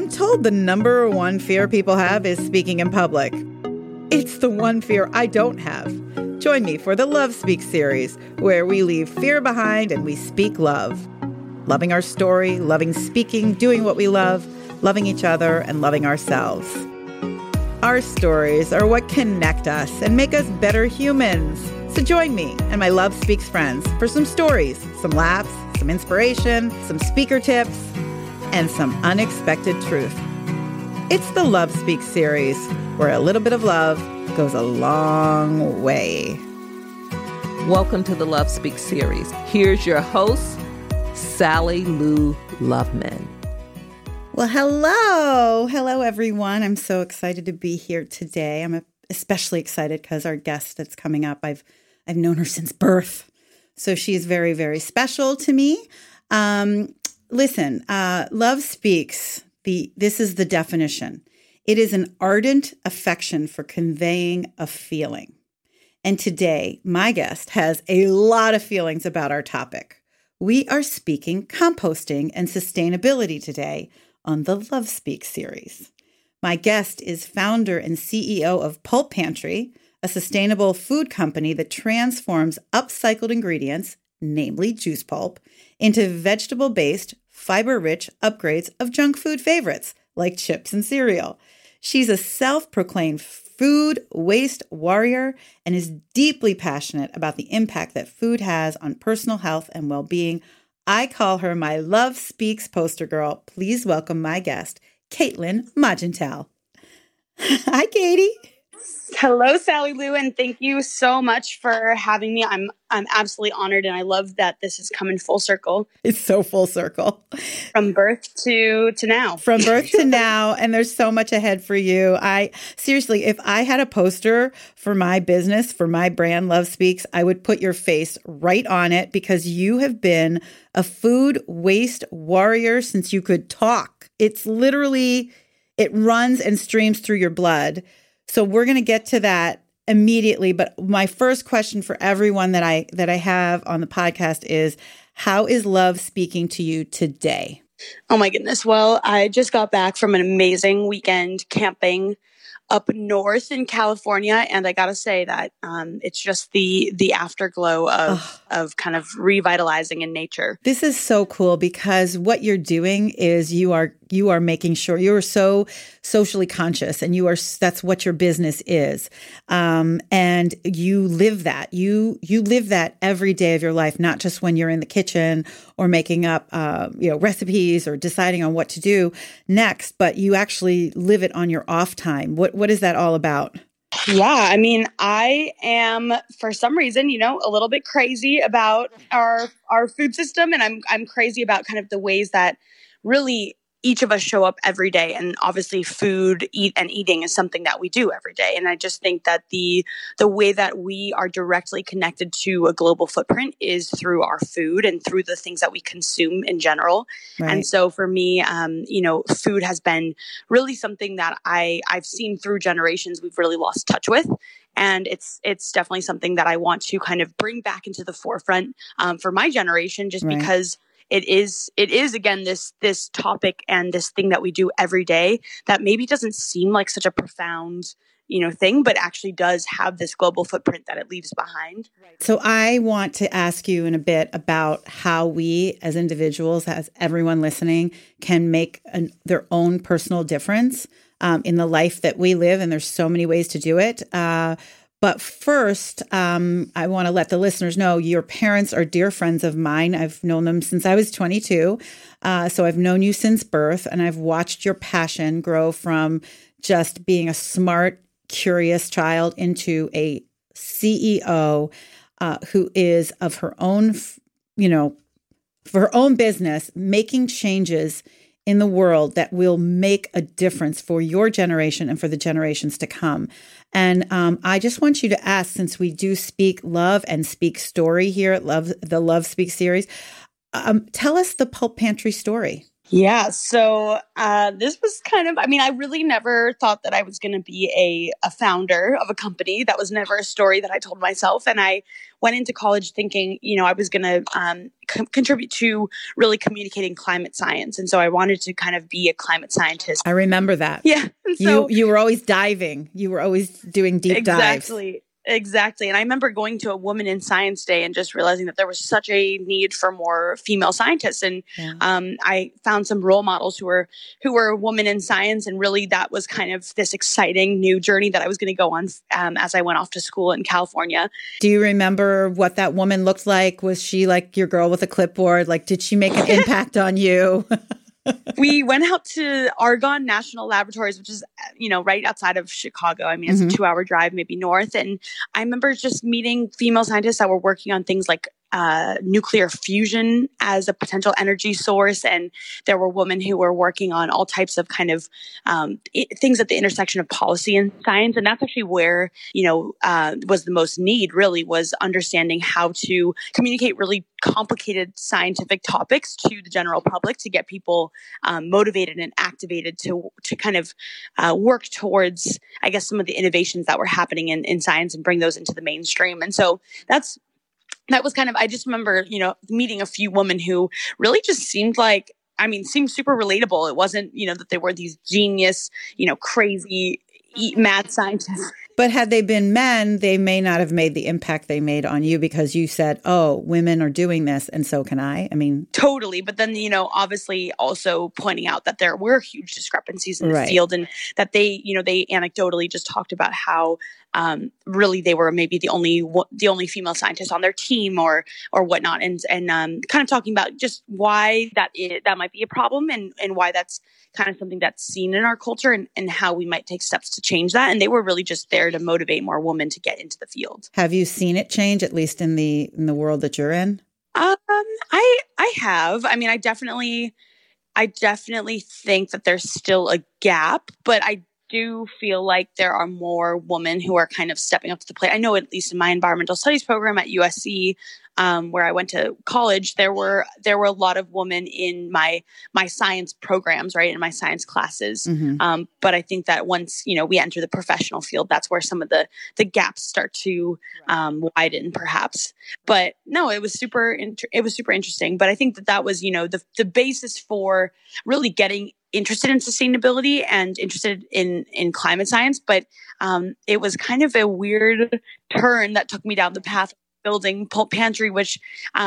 I'm told the number one fear people have is speaking in public. It's the one fear I don't have. Join me for the Love Speak series, where we leave fear behind and we speak love. Loving our story, loving speaking, doing what we love, loving each other, and loving ourselves. Our stories are what connect us and make us better humans. So join me and my Love Speaks friends for some stories, some laughs, some inspiration, some speaker tips, and some unexpected truth. It's the Love Speak series, where a little bit of love goes a long way. Welcome to the Love Speak series. Here's your host, Sally Lou Loveman. Well, hello everyone. I'm so excited to be here today. I'm especially excited because our guest that's coming up, I've known her since birth, so she's very, very special to me. Listen, Love Speaks. This is the definition. It is an ardent affection for conveying a feeling. And today, my guest has a lot of feelings about our topic. We are speaking composting and sustainability today on the Love Speak series. My guest is founder and CEO of Pulp Pantry, a sustainable food company that transforms upcycled ingredients, namely juice pulp, into vegetable-based, fiber-rich upgrades of junk food favorites like chips and cereal. She's a self-proclaimed food waste warrior and is deeply passionate about the impact that food has on personal health and well-being. I call her my Love Speaks poster girl. Please welcome my guest, Caitlin Magental. Hi, Katie. Hello, Sally Lou, and thank you so much for having me. I'm absolutely honored, and I love that this is coming full circle. It's so full circle. From birth to now. From birth to now, and there's so much ahead for you. Seriously, if I had a poster for my business, for my brand, Love Speaks, I would put your face right on it because you have been a food waste warrior since you could talk. It's literally, it runs and streams through your blood. So we're going to get to that immediately. But my first question for everyone that I have on the podcast is, how is love speaking to you today? Oh my goodness. Well, I just got back from an amazing weekend camping up north in California, and I gotta say that it's just the afterglow of kind of revitalizing in nature. This is so cool because what you're doing is you are making sure you are so socially conscious, and that's what your business is, and you live that. You live that every day of your life, not just when you're in the kitchen or making up recipes or deciding on what to do next, but you actually live it on your off time. What is that all about? Yeah, I mean, I am, for some reason, a little bit crazy about our food system, and I'm crazy about kind of the ways that really each of us show up every day. And obviously eating is something that we do every day. And I just think that the way that we are directly connected to a global footprint is through our food and through the things that we consume in general. Right. And so for me, food has been really something that I've seen through generations we've really lost touch with. And it's definitely something that I want to kind of bring back into the forefront for my generation, just right. Because it is again this topic and this thing that we do every day that maybe doesn't seem like such a profound thing, but actually does have this global footprint that it leaves behind. So I want to ask you in a bit about how we as individuals, as everyone listening, can make their own personal difference in the life that we live. And there's so many ways to do it. But first, I want to let the listeners know your parents are dear friends of mine. I've known them since I was 22. So I've known you since birth, and I've watched your passion grow from just being a smart, curious child into a CEO who is of her own, for her own business, making changes in the world that will make a difference for your generation and for the generations to come. And I just want you to ask, since we do speak love and speak story here at the Love Speak series, tell us the Pulp Pantry story. Yeah. So this was kind of, I mean, I really never thought that I was going to be a founder of a company. That was never a story that I told myself. And I went into college thinking, I was going to contribute to really communicating climate science. And so I wanted to kind of be a climate scientist. I remember that. Yeah. And so, you were always diving. You were always doing deep dives. Exactly. And I remember going to a Woman in Science Day and just realizing that there was such a need for more female scientists. And I found some role models who were women in science. And really that was kind of this exciting new journey that I was going to go on as I went off to school in California. Do you remember what that woman looked like? Was she like your girl with a clipboard? Like, did she make an impact on you? We went out to Argonne National Laboratories, which is, right outside of Chicago. I mean, it's a 2-hour drive, maybe north. And I remember just meeting female scientists that were working on things like nuclear fusion as a potential energy source. And there were women who were working on all types of kind of things at the intersection of policy and science. And that's actually where, was the most need really, was understanding how to communicate really complicated scientific topics to the general public to get people motivated and activated to kind of work towards, I guess, some of the innovations that were happening in science and bring those into the mainstream. And so that was kind of, I just remember, meeting a few women who really just seemed super relatable. It wasn't, that they were these genius, crazy, mad scientists. But had they been men, they may not have made the impact they made on you because you said, oh, women are doing this and so can I. I mean, totally. But then, obviously also pointing out that there were huge discrepancies in the field and that they anecdotally just talked about how really they were maybe the only female scientist on their team or whatnot. And kind of talking about just why that might be a problem and why that's kind of something that's seen in our culture and how we might take steps to change that. And they were really just there to motivate more women to get into the field. Have you seen it change, at least in the world that you're in? I have. I mean, I definitely think that there's still a gap, but I do feel like there are more women who are kind of stepping up to the plate. I know, at least in my environmental studies program at USC, where I went to college, there were a lot of women in my science programs, right, in my science classes. But I think that once we enter the professional field, that's where some of the gaps start to widen, perhaps. But no, it was super interesting. But I think that was the basis for really getting interested in sustainability and interested in climate science. But it was kind of a weird turn that took me down the path of building Pulp Pantry, which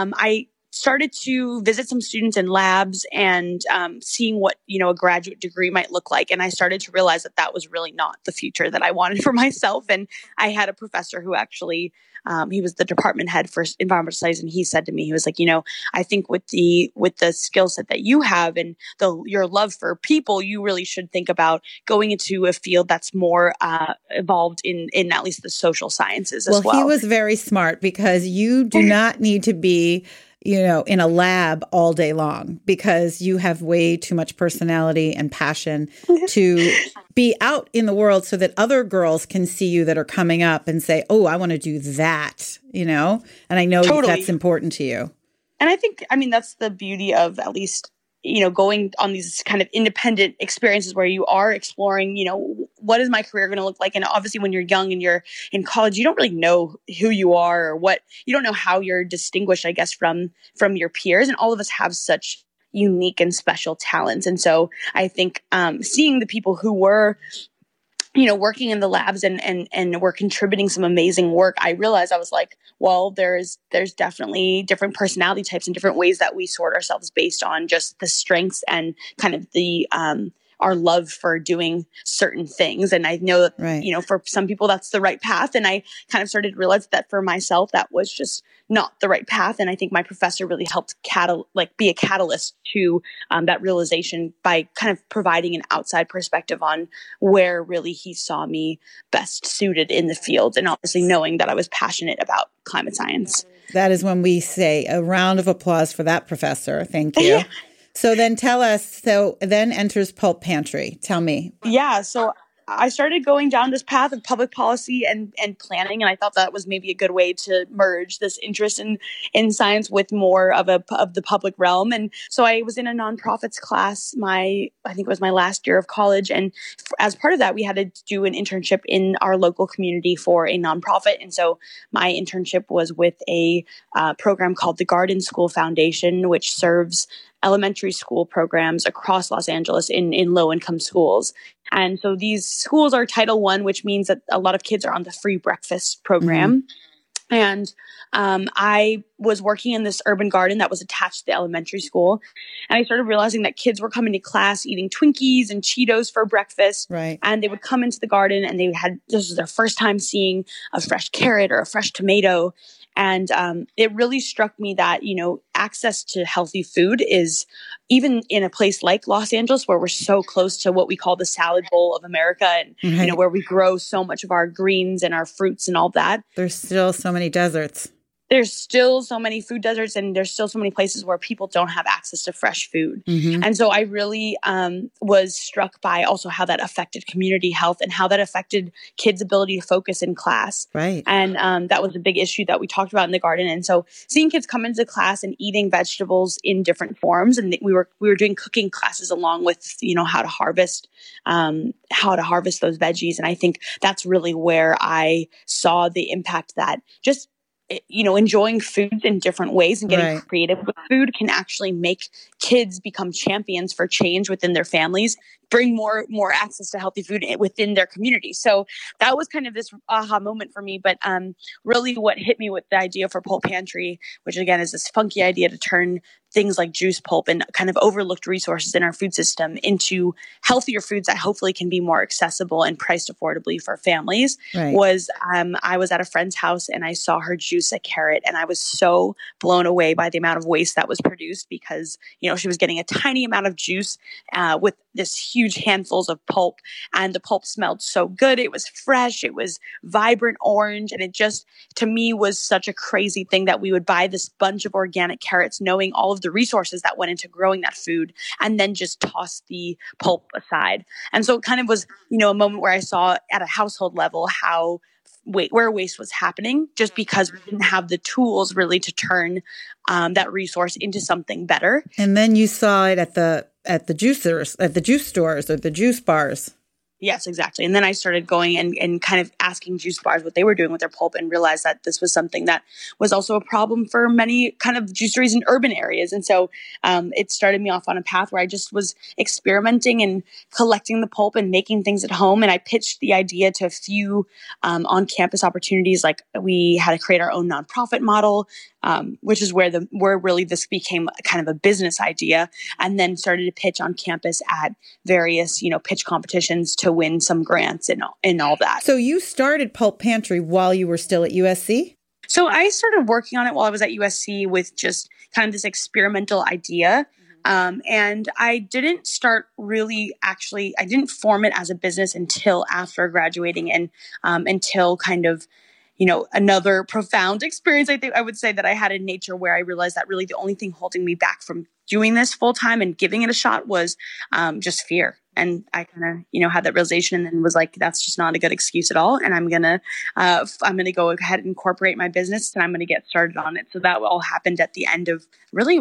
I started to visit some students in labs and seeing what a graduate degree might look like. And I started to realize that was really not the future that I wanted for myself. And I had a professor who actually he was the department head for environmental studies, and he said to me, he was like, I think with the skill set that you have and your love for people, you really should think about going into a field that's more evolved in at least the social sciences as well. Well, he was very smart because you do not need to be in a lab all day long because you have way too much personality and passion to be out in the world so that other girls can see you that are coming up and say, oh, I want to do that, and I know that's important to you. And I think, that's the beauty of at least, going on these kind of independent experiences where you are exploring, what is my career going to look like? And obviously when you're young and you're in college, you don't really know who you are or you don't know how you're distinguished, I guess, from your peers. And all of us have such unique and special talents. And so I think seeing the people who were working in the labs and were contributing some amazing work, I realized, I was like, well, there's definitely different personality types and different ways that we sort ourselves based on just the strengths and kind of the our love for doing certain things. And I know that, for some people that's the right path. And I kind of started to realize that for myself, that was just not the right path. And I think my professor really helped be a catalyst to that realization by kind of providing an outside perspective on where really he saw me best suited in the field. And obviously knowing that I was passionate about climate science. That is when we say a round of applause for that professor. Thank you. So then tell us, then enters Pulp Pantry. Tell me. Yeah. So I started going down this path of public policy and planning, and I thought that was maybe a good way to merge this interest in science with more of the public realm. And so I was in a nonprofits class. I think it was my last year of college, and as part of that, we had to do an internship in our local community for a nonprofit. And so my internship was with a program called the Garden School Foundation, which serves elementary school programs across Los Angeles in low-income schools. And so these schools are Title I, which means that a lot of kids are on the free breakfast program. Mm-hmm. And I was working in this urban garden that was attached to the elementary school. And I started realizing that kids were coming to class eating Twinkies and Cheetos for breakfast. Right. And they would come into the garden and this was their first time seeing a fresh carrot or a fresh tomato. And it really struck me that, access to healthy food is, even in a place like Los Angeles, where we're so close to what we call the salad bowl of America and, right. Where we grow so much of our greens and our fruits and all that. There's still so many deserts. There's still so many food deserts, and there's still so many places where people don't have access to fresh food. Mm-hmm. And so I really was struck by also how that affected community health and how that affected kids' ability to focus in class. Right. And that was a big issue that we talked about in the garden. And so seeing kids come into class and eating vegetables in different forms, and we were doing cooking classes along with, how to harvest those veggies. And I think that's really where I saw the impact that just enjoying foods in different ways and getting creative with food can actually make kids become champions for change within their families, bring more access to healthy food within their community. So that was kind of this aha moment for me. But really what hit me with the idea for Pulp Pantry, which again is this funky idea to turn things like juice pulp and kind of overlooked resources in our food system into healthier foods that hopefully can be more accessible and priced affordably for families, was I was at a friend's house and I saw her juice a carrot, and I was so blown away by the amount of waste that was produced because, she was getting a tiny amount of juice with this huge handfuls of pulp, and the pulp smelled so good. It was fresh. It was vibrant orange. And it just, to me, was such a crazy thing that we would buy this bunch of organic carrots, knowing all of the resources that went into growing that food, and then just toss the pulp aside. And so it kind of was, a moment where I saw at a household level how where waste was happening, just because we didn't have the tools really to turn that resource into something better. And then you saw it at the juicers, at the juice stores or the juice bars. Yes, exactly. And then I started going and kind of asking juice bars what they were doing with their pulp, and realized that this was something that was also a problem for many kind of juiceries in urban areas. And so it started me off on a path where I just was experimenting and collecting the pulp and making things at home. And I pitched the idea to a few on-campus opportunities. Like we had to create our own nonprofit model, which is where really this became kind of a business idea, and then started to pitch on campus at various, pitch competitions to win some grants and all that. So you started Pulp Pantry while you were still at USC? So I started working on it while I was at USC with just kind of this experimental idea. And I didn't start really I didn't form it as a business until after graduating, and until kind of another profound experience, I think I would say, that I had in nature, where I realized that really the only thing holding me back from doing this full time and giving it a shot was just fear. And I kind of, had that realization, and then was like, that's just not a good excuse at all. And I'm going to go ahead and incorporate my business, and I'm going to get started on it. So that all happened at the end of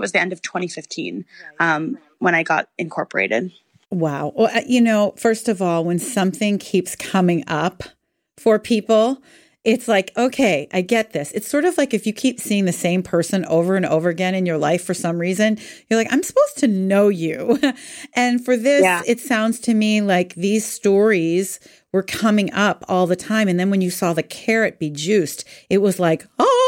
2015, when I got incorporated. Wow. Well, first of all, when something keeps coming up for people, it's like, okay, I get this. It's sort of like if you keep seeing the same person over and over again in your life for some reason, you're like, I'm supposed to know you. And for this, It sounds to me like these stories were coming up all the time. And then when you saw the carrot be juiced, it was like,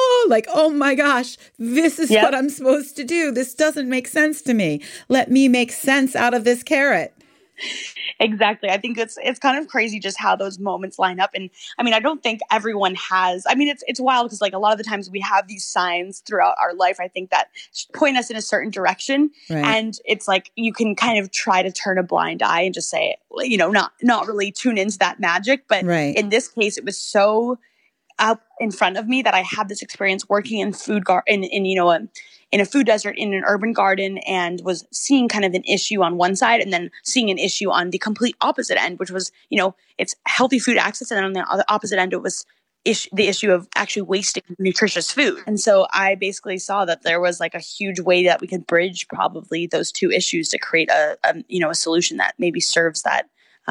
oh my gosh, this is what I'm supposed to do. This doesn't make sense to me. Let me make sense out of this carrot. Exactly. I think it's kind of crazy just how those moments line up. And I mean, I don't think everyone has, it's wild because like a lot of the times we have these signs throughout our life, I think, that point us in a certain direction. Right. And it's like, you can kind of try to turn a blind eye and just say, not really tune into that magic. But in this case, it was so up in front of me that I had this experience working in food in a food desert in an urban garden and was seeing kind of an issue on one side and then seeing an issue on the complete opposite end, which was, it's healthy food access. And then on the opposite end, it was the issue of actually wasting nutritious food. And so I basically saw that there was like a huge way that we could bridge probably those two issues to create a solution that maybe serves that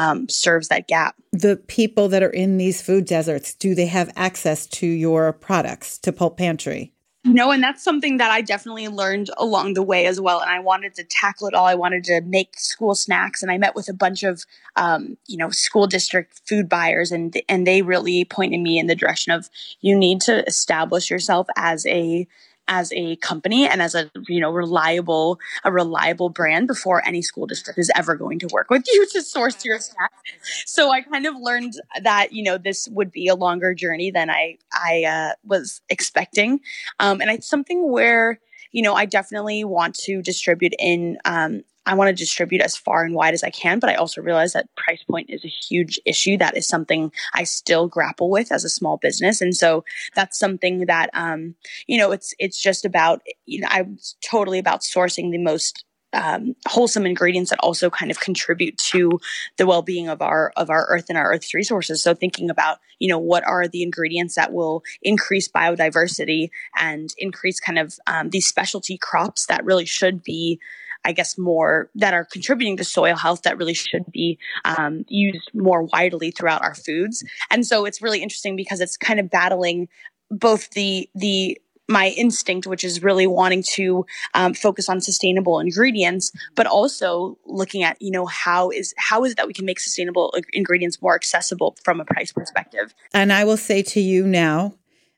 gap. The people that are in these food deserts, do they have access to your products, to Pulp Pantry? And that's something that I definitely learned along the way as well. And I wanted to tackle it all. I wanted to make school snacks. And I met with a bunch of, school district food buyers. And they really pointed me in the direction of, you need to establish yourself as a company and as a reliable brand before any school district is ever going to work with you to source your snacks. So I kind of learned that this would be a longer journey than I was expecting, and it's something where I definitely want to distribute in. I want to distribute as far and wide as I can, but I also realize that price point is a huge issue. That is something I still grapple with as a small business. And so that's something that, it's just about, I'm totally about sourcing the most wholesome ingredients that also kind of contribute to the well-being of our earth and our earth's resources. So thinking about, what are the ingredients that will increase biodiversity and increase kind of these specialty crops that really should be, I guess, more that are contributing to soil health that really should be used more widely throughout our foods. And so it's really interesting because it's kind of battling both my instinct, which is really wanting to focus on sustainable ingredients, but also looking at, how is it that we can make sustainable ingredients more accessible from a price perspective. And I will say to you now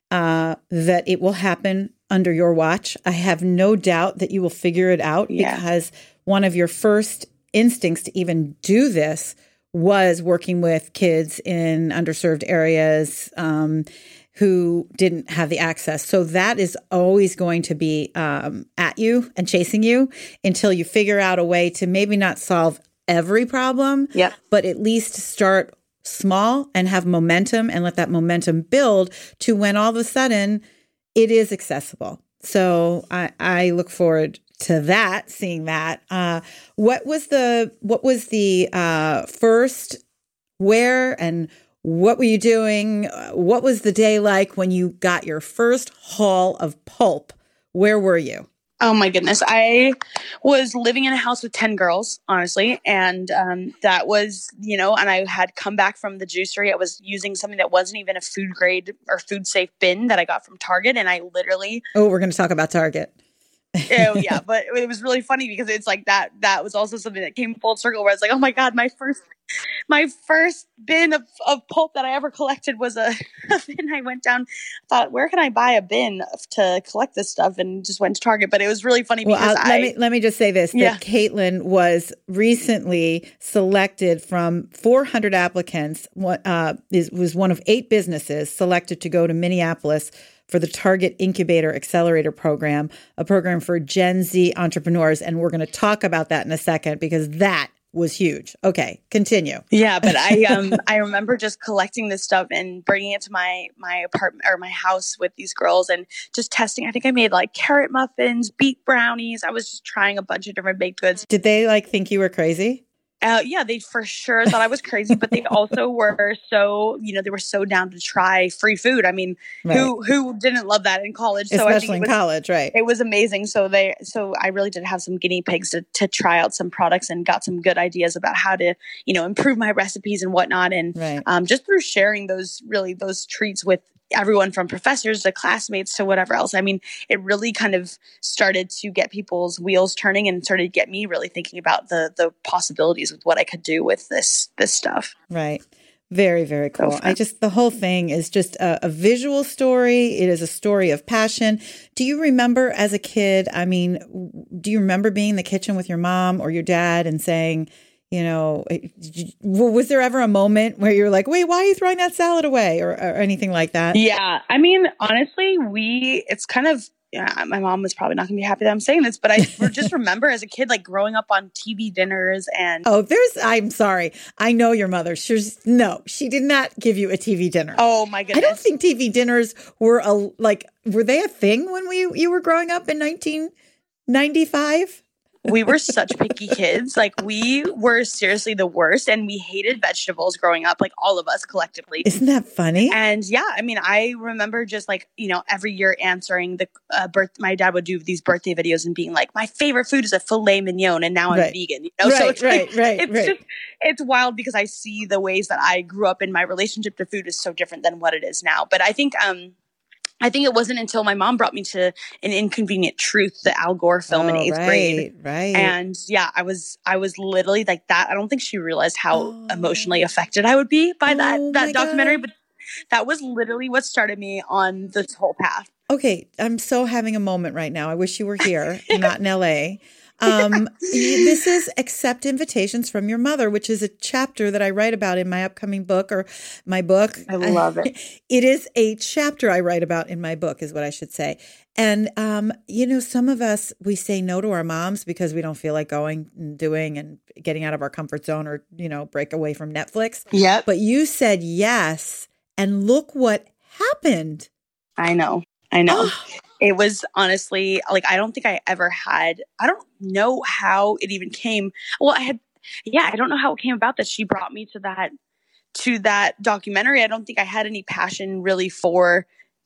that it will happen under your watch. I have no doubt that you will figure it out because one of your first instincts to even do this was working with kids in underserved areas who didn't have the access. So that is always going to be at you and chasing you until you figure out a way to maybe not solve every problem, but at least start small and have momentum and let that momentum build to when all of a sudden it is accessible. So I look forward to that, seeing that. What was the first, where, and what were you doing? What was the day like when you got your first haul of pulp? Where were you? Oh my goodness. I was living in a house with 10 girls, honestly. And that was, and I had come back from the juicery. I was using something that wasn't even a food grade or food safe bin that I got from Target. And I literally... Oh, we're going to talk about Target. Oh yeah. But it was really funny because it's like that was also something that came full circle where I was like, oh my God, my first bin of pulp that I ever collected was a bin. I went down, thought, where can I buy a bin to collect this stuff? And just went to Target. But it was really funny because let me just say this, that Caitlin was recently selected from 400 applicants, was one of 8 businesses selected to go to Minneapolis for the Target Incubator Accelerator Program, a program for Gen Z entrepreneurs. And we're going to talk about that in a second because that was huge. Okay, continue. Yeah, but I remember just collecting this stuff and bringing it to my apartment or my house with these girls and just testing. I think I made like carrot muffins, beet brownies. I was just trying a bunch of different baked goods. Did they think you were crazy? Yeah, they for sure thought I was crazy, but they also were so, they were so down to try free food. I mean, right. Who didn't love that in college? So especially in college, right? It was amazing. So I really did have some guinea pigs to try out some products and got some good ideas about how to, improve my recipes and whatnot. And right. Just through sharing those treats with everyone from professors to classmates to whatever else. I mean, it really kind of started to get people's wheels turning and started to get me really thinking about the possibilities with what I could do with this stuff. Right. Very, very cool. The whole thing is just a visual story. It is a story of passion. Do you remember as a kid, do you remember being in the kitchen with your mom or your dad and saying, was there ever a moment where you're like, wait, why are you throwing that salad away or anything like that? Yeah. I mean, honestly, it's kind of yeah, my mom was probably not going to be happy that I'm saying this, but I just remember as a kid, like growing up on TV dinners and. Oh, I'm sorry. I know your mother. She did not give you a TV dinner. Oh my goodness. I don't think TV dinners were were they a thing when you were growing up in 1995? We were such picky kids. Like we were seriously the worst, and we hated vegetables growing up, like all of us collectively. Isn't that funny? And yeah, I mean, I remember just like, every year answering the my dad would do these birthday videos and being like, my favorite food is a filet mignon, and now I'm vegan. So it's it's wild because I see the ways that I grew up in my relationship to food is so different than what it is now. But I think it wasn't until my mom brought me to An Inconvenient Truth, the Al Gore film in 8th grade. Right. And yeah, I was literally like that. I don't think she realized how emotionally affected I would be by that documentary, but that was literally what started me on this whole path. Okay. I'm so having a moment right now. I wish you were here, not in LA. This is Accept Invitations from Your Mother, which is a chapter that I write about in my upcoming book or my book. I love it. It is a chapter I write about in my book is what I should say. And, some of us, we say no to our moms because we don't feel like going and doing and getting out of our comfort zone or, break away from Netflix. Yeah. But you said yes. And look what happened. I know. It was honestly like, I don't think I ever had, I don't know how it even came. Well, I don't know how it came about that she brought me to that documentary. I don't think I had any passion really for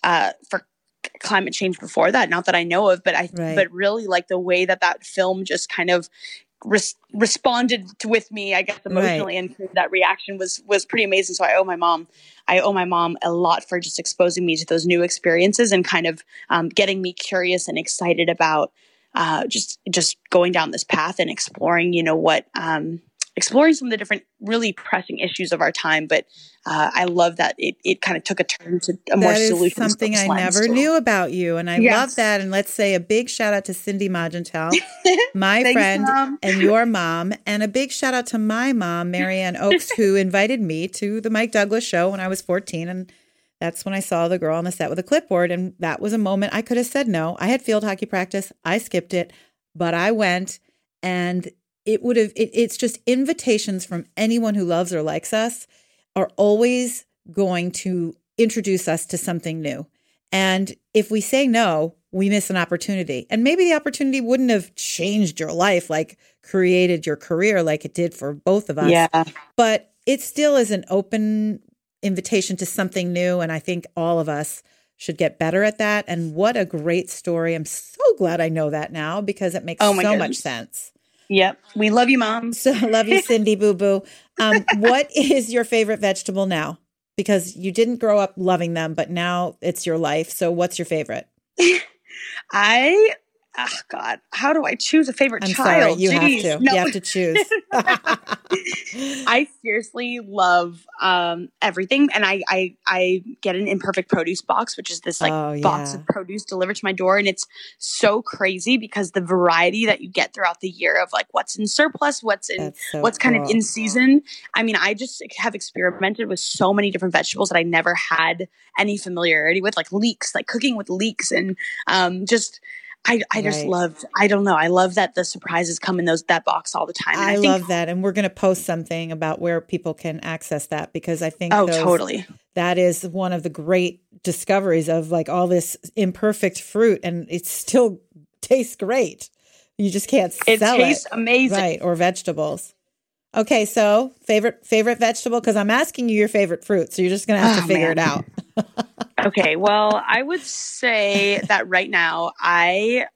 climate change before that. Not that I know of, but but really like the way that film just kind of responded with me, I guess, emotionally, and that reaction was pretty amazing. So I owe my mom a lot for just exposing me to those new experiences and kind of getting me curious and excited about just going down this path and exploring, exploring some of the different really pressing issues of our time. But I love that it kind of took a turn to a more solution. That is something I never knew about you. And I love that. And let's say a big shout out to Cindy Magental, my Thanks, friend, Mom. and your mom. And a big shout out to my mom, Marianne Oakes, who invited me to the Mike Douglas show when I was 14. And that's when I saw the girl on the set with a clipboard. And that was a moment I could have said no. I had field hockey practice. I skipped it, but I went, and it's just invitations from anyone who loves or likes us are always going to introduce us to something new. And if we say no, we miss an opportunity. And maybe the opportunity wouldn't have changed your life, like created your career like it did for both of us. Yeah. But it still is an open invitation to something new. And I think all of us should get better at that. And what a great story. I'm so glad I know that now because it makes much sense. Yep. We love you, Mom. So love you, Cindy Boo Boo. What is your favorite vegetable now? Because you didn't grow up loving them, but now it's your life. So what's your favorite? God, how do I choose a favorite I'm child? Sorry, you have to. No. You have to choose. I seriously love everything, and I get an Imperfect Produce box, which is this box of produce delivered to my door, and it's so crazy because the variety that you get throughout the year of like what's in surplus, what's kind of in season. I mean, I just have experimented with so many different vegetables that I never had any familiarity with, like leeks, like cooking with leeks, and I just loved, I don't know. I love that the surprises come in that box all the time. And I love that. And we're going to post something about where people can access that because I think totally. That is one of the great discoveries of like all this imperfect fruit and it still tastes great. You just can't sell it. It tastes amazing. Right. Or vegetables. Okay. So favorite vegetable, because I'm asking you your favorite fruit. So you're just going to have to figure it out. Okay, well, I would say that right now, I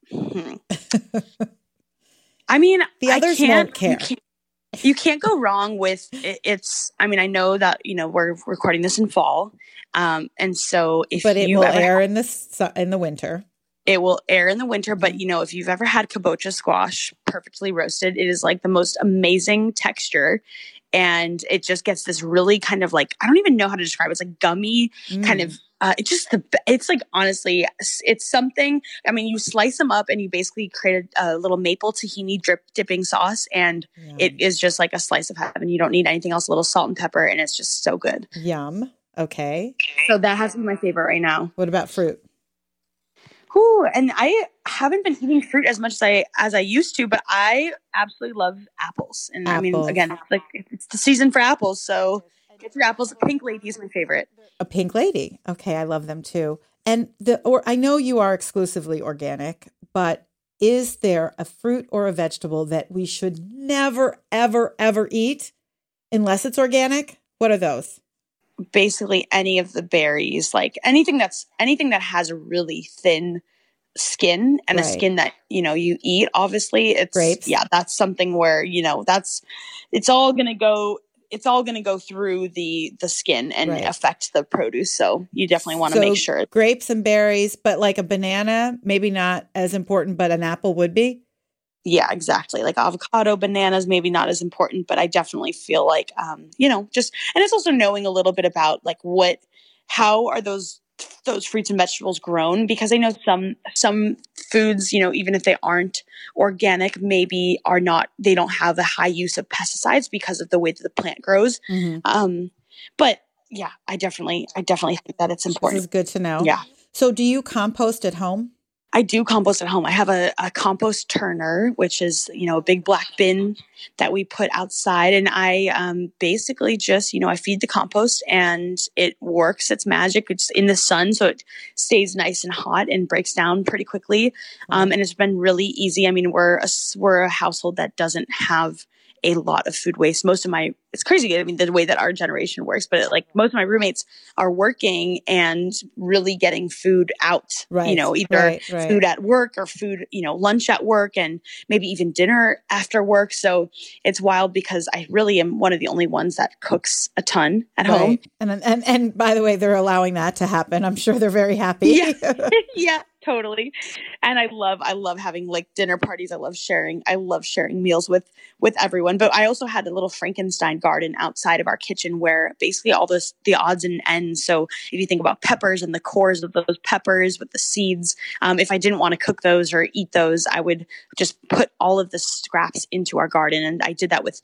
mean, the others won't care. You can't go wrong with it's. I mean, I know that we're recording this in fall, and so it will air in the winter. It will air in the winter, but if you've ever had kabocha squash perfectly roasted, it is like the most amazing texture. And it just gets this really kind of like, I don't even know how to describe it. It's like gummy kind of, it's like, honestly, it's something, I mean, you slice them up and you basically create a little maple tahini dipping sauce. And it is just like a slice of heaven. You don't need anything else, a little salt and pepper. And it's just so good. Yum. Okay. So that has to be my favorite right now. What about fruit? Whew, and I haven't been eating fruit as much as I used to, but I absolutely love apples. And I mean, Apples. again, it's the season for apples, so get your apples. Pink Lady is my favorite. A Pink Lady. Okay, I love them too. And I know you are exclusively organic, but is there a fruit or a vegetable that we should never, ever, ever eat unless it's organic? What are those? Basically any of the berries, like anything that has a really thin skin and a skin that, you eat, obviously it's grapes. Yeah, that's something where, it's all going to go through the skin and affect the produce. So you definitely want to make sure. Grapes and berries, but like a banana, maybe not as important, but an apple would be. Yeah, exactly. Like avocado, bananas, maybe not as important, but I definitely feel like, and it's also knowing a little bit about like how are those fruits and vegetables grown? Because I know some foods, even if they aren't organic, maybe they don't have a high use of pesticides because of the way that the plant grows. Mm-hmm. But yeah, I definitely think that it's important. This is good to know. Yeah. So do you compost at home? I do compost at home. I have a compost turner, which is, a big black bin that we put outside. And I basically just, I feed the compost and it works. It's magic. It's in the sun, so it stays nice and hot and breaks down pretty quickly. And it's been really easy. I mean, we're a household that doesn't have a lot of food waste. It's crazy. I mean, the way that our generation works, but like most of my roommates are working and really getting food out, either food at work or food, lunch at work and maybe even dinner after work. So it's wild because I really am one of the only ones that cooks a ton at home. And by the way, they're allowing that to happen. I'm sure they're very happy. Yeah. Yeah. Totally. And I love having like dinner parties. I love sharing meals with everyone. But I also had a little Frankenstein garden outside of our kitchen where basically all the odds and ends. So if you think about peppers and the cores of those peppers with the seeds, if I didn't want to cook those or eat those, I would just put all of the scraps into our garden. And I did that with,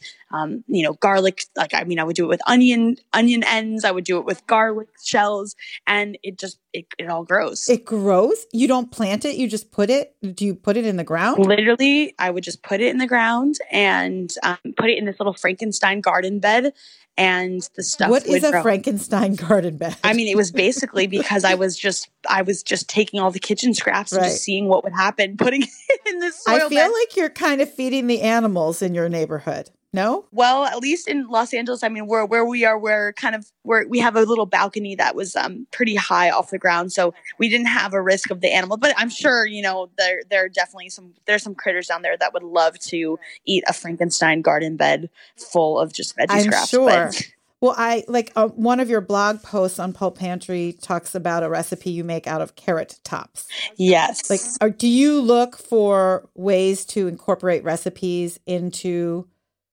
garlic. I would do it with onion ends. I would do it with garlic shells, and it all grows. It grows? You don't plant it? You just put it? Do you put it in the ground? Literally, I would just put it in the ground and put it in this little Frankenstein garden bed, and the stuff What is a grow. Frankenstein garden bed? I mean, it was basically because I was just taking all the kitchen scraps and just seeing what would happen, putting it in this soil I feel like you're kind of feeding the animals in your neighborhood. No? Well, at least in Los Angeles, I mean, where we are, we have a little balcony that was pretty high off the ground, so we didn't have a risk of the animal. But I'm sure, there are definitely some critters down there that would love to eat a Frankenstein garden bed full of just veggie scraps. I'm sure. Well, I like one of your blog posts on Pulp Pantry talks about a recipe you make out of carrot tops. Yes. Like, do you look for ways to incorporate recipes into?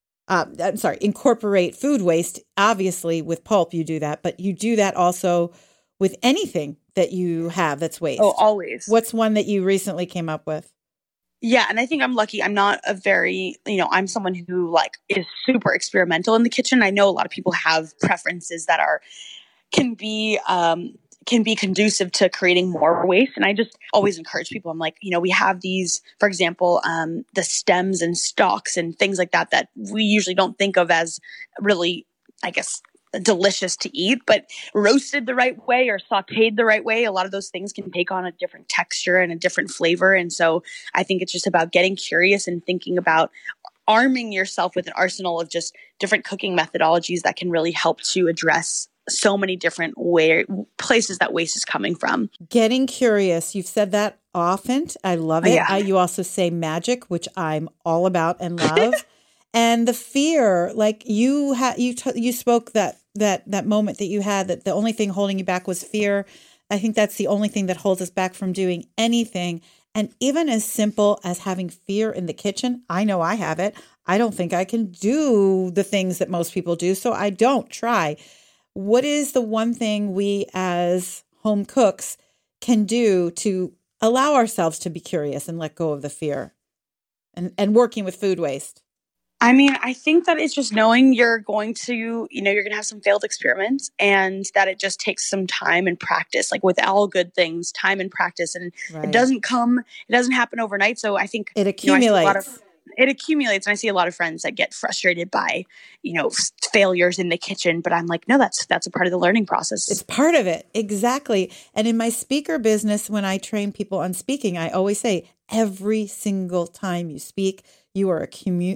Incorporate food waste. Obviously, with pulp, you do that, but you do that also with anything that you have that's waste. Oh, always. What's one that you recently came up with? Yeah, and I think I'm lucky. I'm not I'm someone who is super experimental in the kitchen. I know a lot of people have preferences that can be conducive to creating more waste. And I just always encourage people. I'm like, we have these, for example, the stems and stalks and things like that we usually don't think of as really, I guess, delicious to eat, but roasted the right way or sauteed the right way, a lot of those things can take on a different texture and a different flavor. And so I think it's just about getting curious and thinking about arming yourself with an arsenal of just different cooking methodologies that can really help to address so many different places that waste is coming from. Getting curious. You've said that often. I love it. Yeah. You also say magic, which I'm all about and love. And the fear, like you spoke that moment that you had, that the only thing holding you back was fear. I think that's the only thing that holds us back from doing anything. And even as simple as having fear in the kitchen, I know I have it. I don't think I can do the things that most people do, so I don't try. What is the one thing we as home cooks can do to allow ourselves to be curious and let go of the fear and working with food waste? I mean, I think that it's just knowing you're going to, you're going to have some failed experiments and that it just takes some time and practice, like with all good things, time and practice. And Right. it doesn't happen overnight. So I think It I see accumulates. it accumulates. And I see a lot of friends that get frustrated by, failures in the kitchen. But I'm like, no, that's a part of the learning process. It's part of it. Exactly. And in my speaker business, when I train people on speaking, I always say every single time you speak, you are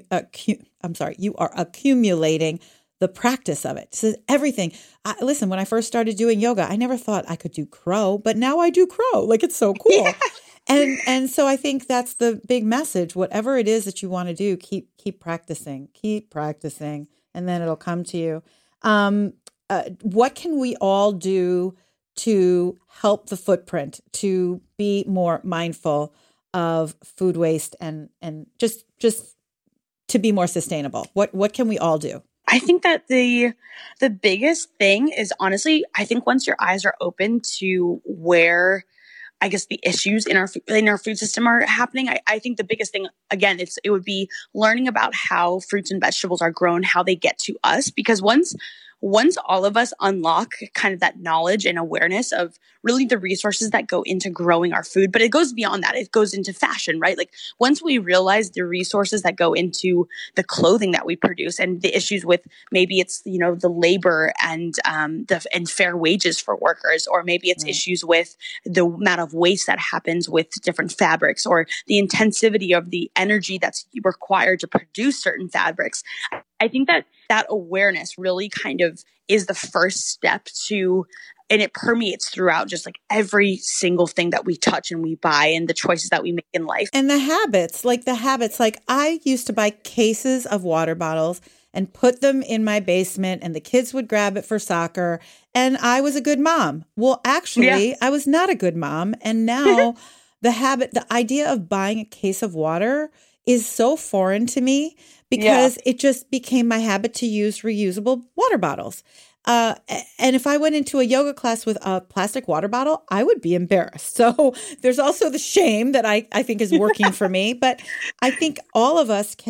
you are accumulating the practice of it. So everything. Listen, when I first started doing yoga, I never thought I could do crow, but now I do crow. Like, it's so cool. Yeah. And so I think that's the big message. Whatever it is that you want to do, keep practicing, and then it'll come to you. What can we all do to help the footprint, to be more mindful of food waste and just to be more sustainable? What can we all do? I think that the biggest thing is, honestly, I think once your eyes are open to where, I guess, the issues in our food system are happening, I think the biggest thing, again, it would be learning about how fruits and vegetables are grown, how they get to us. Because once all of us unlock kind of that knowledge and awareness of really the resources that go into growing our food, but it goes beyond that. It goes into fashion, right? Like, once we realize the resources that go into the clothing that we produce and the issues with, maybe it's, the labor and fair wages for workers, or maybe it's issues with the amount of waste that happens with different fabrics, or the intensity of the energy that's required to produce certain fabrics. I think that awareness really kind of is the first step to, and it permeates throughout just like every single thing that we touch and we buy and the choices that we make in life. And the habits, like I used to buy cases of water bottles and put them in my basement, and the kids would grab it for soccer, and I was a good mom. Well, actually, I was not a good mom. And now the idea of buying a case of water is so foreign to me, because it just became my habit to use reusable water bottles. And if I went into a yoga class with a plastic water bottle, I would be embarrassed. So there's also the shame that I think is working for me. But I think all of us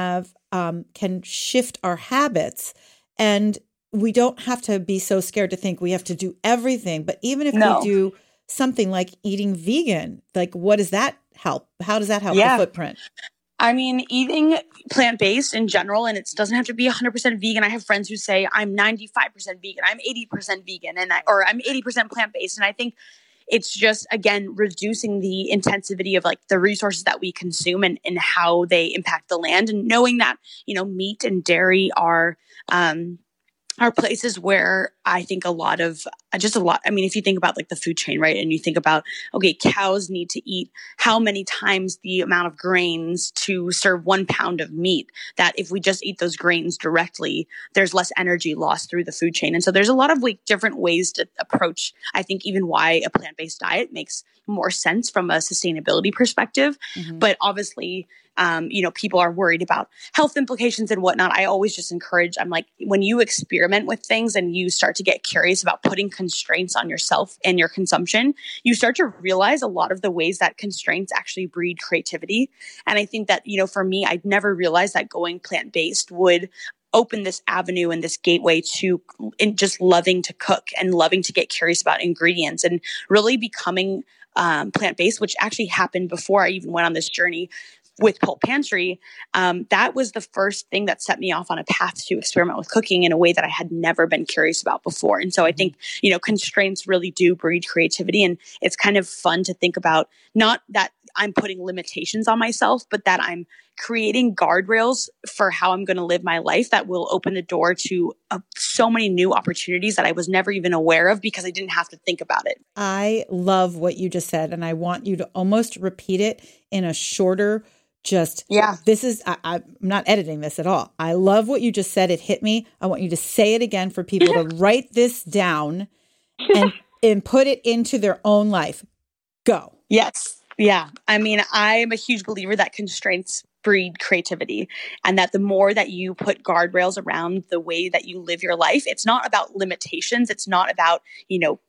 can shift our habits, and we don't have to be so scared to think we have to do everything. But even if we do something like eating vegan, like, what does that help? How does that help the footprint? I mean, eating plant-based in general, and it doesn't have to be 100% vegan. I have friends who say, I'm 95% vegan, I'm 80% vegan, or I'm 80% plant-based. And I think it's just, again, reducing the intensity of like the resources that we consume and how they impact the land, and knowing that, meat and dairy are places where I think a lot, I mean, if you think about like the food chain, right? And you think about, okay, cows need to eat how many times the amount of grains to serve 1 pound of meat, that if we just eat those grains directly, there's less energy lost through the food chain. And so there's a lot of like different ways to approach, I think, even why a plant-based diet makes more sense from a sustainability perspective. Mm-hmm. But obviously, people are worried about health implications and whatnot. I always just encourage, I'm like, when you experiment with things and you start to get curious about putting constraints on yourself and your consumption, you start to realize a lot of the ways that constraints actually breed creativity. And I think that, for me, I'd never realized that going plant-based would open this avenue and this gateway to just loving to cook and loving to get curious about ingredients and really becoming plant-based, which actually happened before I even went on this journey with Pulp Pantry. That was the first thing that set me off on a path to experiment with cooking in a way that I had never been curious about before. And so I think, constraints really do breed creativity. And it's kind of fun to think about, not that I'm putting limitations on myself, but that I'm creating guardrails for how I'm going to live my life that will open the door to so many new opportunities that I was never even aware of because I didn't have to think about it. I love what you just said, and I want you to almost repeat it in a shorter this is, I'm not editing this at all. I love what you just said. It hit me. I want you to say it again for people to write this down and put it into their own life. Go. Yes. Yeah. I mean, I'm a huge believer that constraints breed creativity, and that the more that you put guardrails around the way that you live your life, it's not about limitations. It's not about,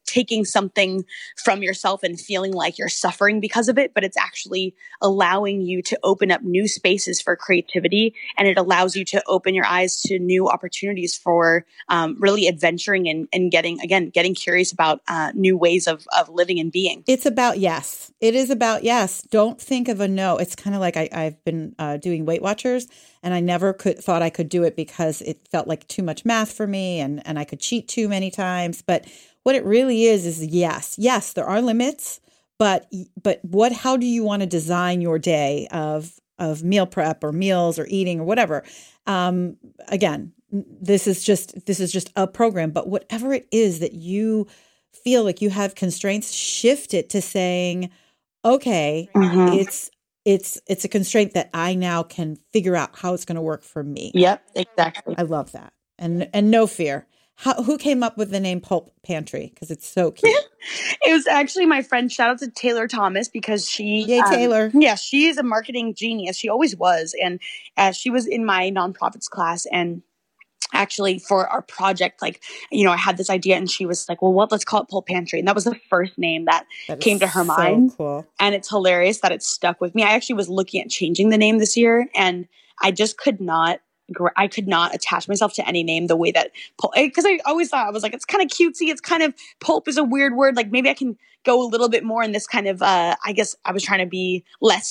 taking something from yourself and feeling like you're suffering because of it, but it's actually allowing you to open up new spaces for creativity. And it allows you to open your eyes to new opportunities for really adventuring and getting curious about new ways of living and being. It's about yes. It is about yes. Don't think of a no. It's kind of like I've been doing Weight Watchers, and I never thought I could do it because it felt like too much math for me, and I could cheat too many times. But what it really is yes. Yes, there are limits, but how do you want to design your day of meal prep or meals or eating or whatever? Again, this is just a program, but whatever it is that you feel like you have constraints, shift it to saying, okay, it's a constraint that I now can figure out how it's going to work for me. Yep, exactly. I love that. And no fear. Who came up with the name Pulp Pantry? Because it's so cute. It was actually my friend. Shout out to Taylor Thomas, because Yay, Taylor. Yeah, she is a marketing genius. She always was. And she was in my nonprofits class, and actually for our project, like, I had this idea, and she was like, well, let's call it Pulp Pantry. And that was the first name that came to her mind. Cool. And it's hilarious that it stuck with me. I actually was looking at changing the name this year, and I just could not attach myself to any name the way that pulp, because I always thought, I was like, it's kind of cutesy. It's kind of, pulp is a weird word. Like, maybe I can go a little bit more in this kind of, I guess I was trying to be less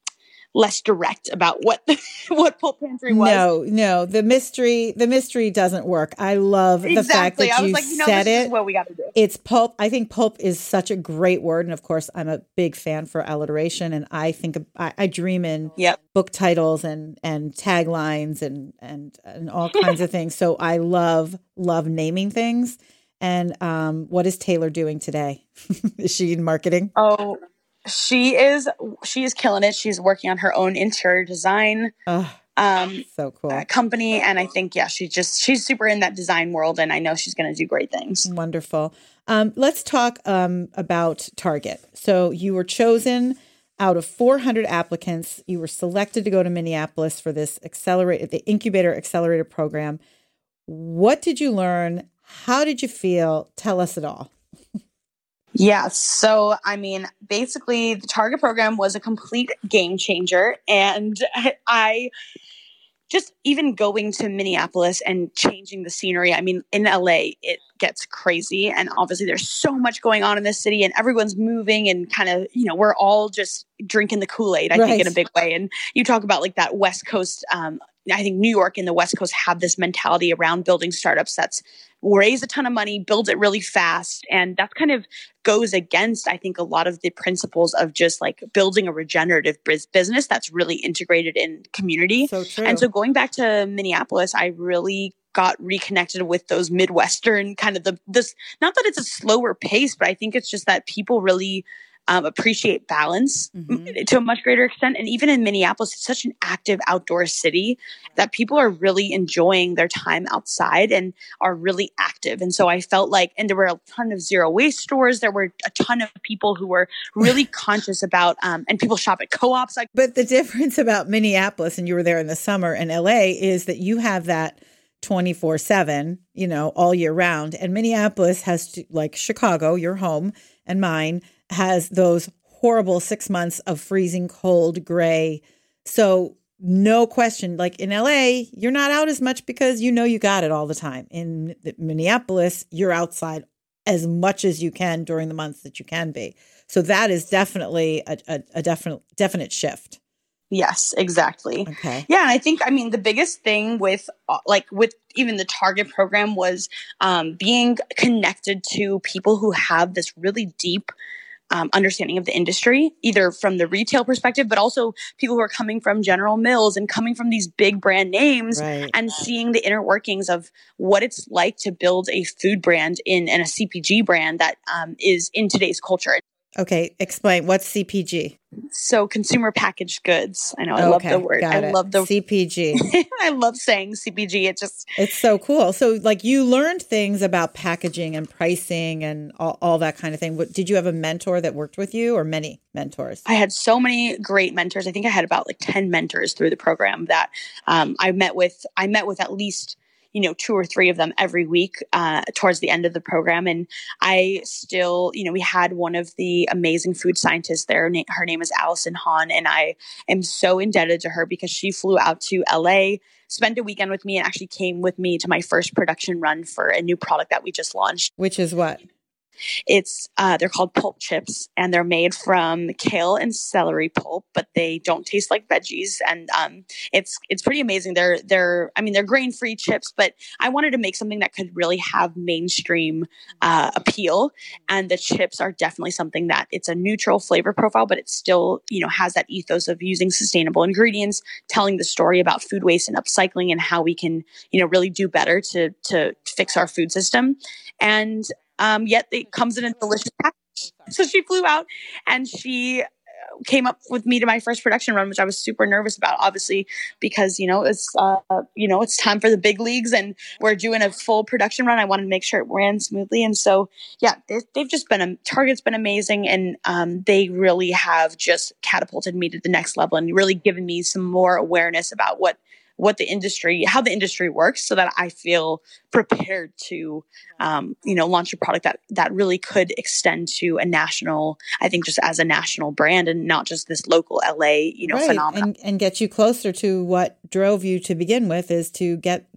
direct about what Pulp Pantry was. No, the mystery doesn't work. I love the fact that you said this it. Is what we got to do. It's pulp. I think pulp is such a great word, and of course, I'm a big fan for alliteration. And I think I dream in book titles and taglines and all kinds of things. So I love naming things. And what is Taylor doing today? Is she in marketing? Oh. She is killing it. She's working on her own interior design so cool company. And I think, she's super in that design world, and I know she's going to do great things. Wonderful. Let's talk about Target. So you were chosen out of 400 applicants. You were selected to go to Minneapolis for this the Incubator Accelerator program. What did you learn? How did you feel? Tell us it all. Yeah. So, basically the Target program was a complete game changer. And I just, even going to Minneapolis and changing the scenery, in LA, it gets crazy. And obviously there's so much going on in this city, and everyone's moving, and kind of, we're all just drinking the Kool-Aid, I think, in a big way. And you talk about like that West Coast, I think New York and the West Coast have this mentality around building startups that's raise a ton of money, build it really fast. And that kind of goes against, I think, a lot of the principles of just like building a regenerative business that's really integrated in community. So true. And so going back to Minneapolis, I really got reconnected with those Midwestern kind of this, not that it's a slower pace, but I think it's just that people really appreciate balance to a much greater extent. And even in Minneapolis, it's such an active outdoor city that people are really enjoying their time outside and are really active. And so I felt like, and there were a ton of zero waste stores. There were a ton of people who were really conscious about, and people shop at co-ops. But the difference about Minneapolis, and you were there in the summer, and LA, is that you have that 24/7, all year round. And Minneapolis has to, like Chicago, your home and mine, has those horrible 6 months of freezing cold, gray. So no question, like in LA, you're not out as much because you got it all the time. In Minneapolis, you're outside as much as you can during the months that you can be. So that is definitely a definite shift. Yes, exactly. Okay. Yeah. And I think, the biggest thing with even the Target program was being connected to people who have this really deep understanding of the industry, either from the retail perspective, but also people who are coming from General Mills and coming from these big brand names, and seeing the inner workings of what it's like to build a food brand and a CPG brand that is in today's culture. Okay. Explain. What's CPG? So consumer packaged goods. I know. I love the word. I love the CPG. I love saying CPG. It's so cool. So like you learned things about packaging and pricing and all that kind of thing. Did you have a mentor that worked with you, or many mentors? I had so many great mentors. I think I had about 10 mentors through the program that I met with at least 2 or 3 of them every week towards the end of the program. And I still, we had one of the amazing food scientists there. Her name is Allison Hahn. And I am so indebted to her because she flew out to LA, spent a weekend with me, and actually came with me to my first production run for a new product that we just launched. Which is what? It's they're called pulp chips, and they're made from kale and celery pulp, but they don't taste like veggies. And it's pretty amazing. They're grain free chips, but I wanted to make something that could really have mainstream appeal. And the chips are definitely something that it's a neutral flavor profile, but it still has that ethos of using sustainable ingredients, telling the story about food waste and upcycling, and how we can really do better to fix our food system. And yet it comes in a delicious package. So she flew out and she came up with me to my first production run, which I was super nervous about, obviously, because, it's time for the big leagues and we're doing a full production run. I wanted to make sure it ran smoothly. And so, yeah, they've just been, Target's been amazing. And they really have just catapulted me to the next level and really given me some more awareness about how the industry works, so that I feel prepared to, launch a product that really could extend to a national, I think just as a national brand and not just this local LA, right. phenomenon. And get you closer to what drove you to begin with, is to get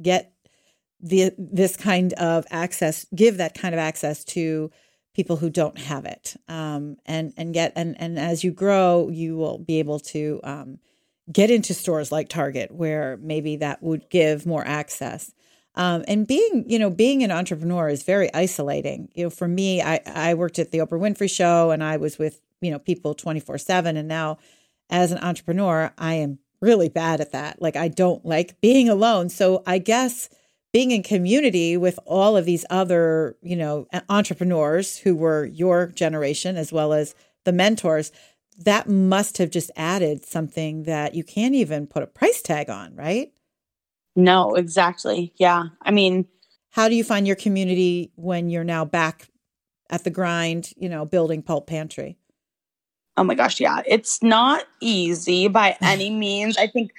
this kind of access, give that kind of access to people who don't have it. And as you grow, you will be able to, get into stores like Target, where maybe that would give more access. And being an entrepreneur is very isolating. For me, I worked at the Oprah Winfrey Show and I was with, people 24/7. And now as an entrepreneur, I am really bad at that. Like, I don't like being alone. So I guess being in community with all of these other, entrepreneurs who were your generation, as well as the mentors, that must have just added something that you can't even put a price tag on, right? No, exactly. Yeah. I mean, how do you find your community when you're now back at the grind, building Pulp Pantry? Oh my gosh. Yeah. It's not easy by any means. I think,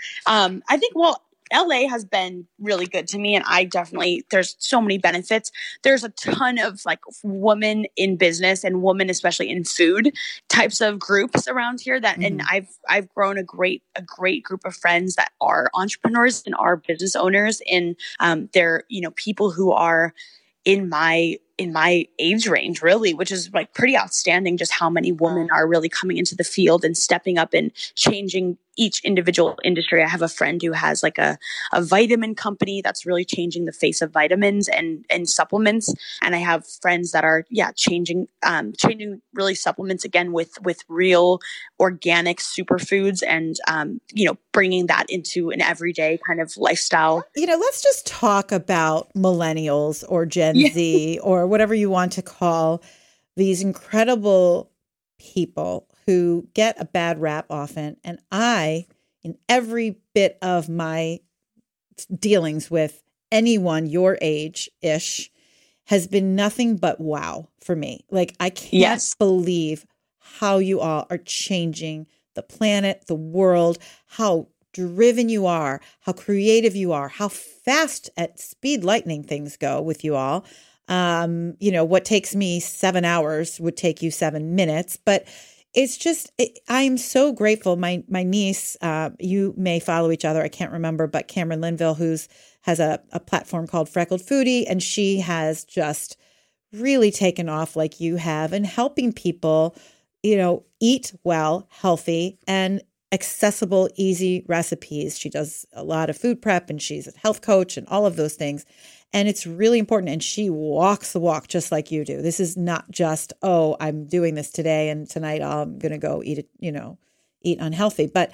LA has been really good to me, and there's so many benefits. There's a ton of women in business and women, especially in food types of groups around here and I've grown a great group of friends that are entrepreneurs and are business owners, and they're, people who are in my age range, really, which is pretty outstanding, just how many women are really coming into the field and stepping up and changing each individual industry. I have a friend who has a vitamin company that's really changing the face of vitamins and supplements. And I have friends that are, changing really supplements again with real organic superfoods and, bringing that into an everyday kind of lifestyle. Let's just talk about millennials or Gen Z or whatever you want to call these incredible people who get a bad rap often. And I, in every bit of my dealings with anyone your age-ish, has been nothing but wow for me. I can't believe how you all are changing the planet, the world, how driven you are, how creative you are, how fast at speed lightning things go with you all. What takes me 7 hours would take you 7 minutes, but it's just, I'm so grateful. My niece, you may follow each other, I can't remember, but Cameron Linville, has a platform called Freckled Foodie, and she has just really taken off like you have, and helping people, eat well, healthy, and accessible, easy recipes. She does a lot of food prep, and she's a health coach and all of those things. And it's really important. And she walks the walk just like you do. This is not just, I'm doing this today and tonight I'm going to go eat eat unhealthy. But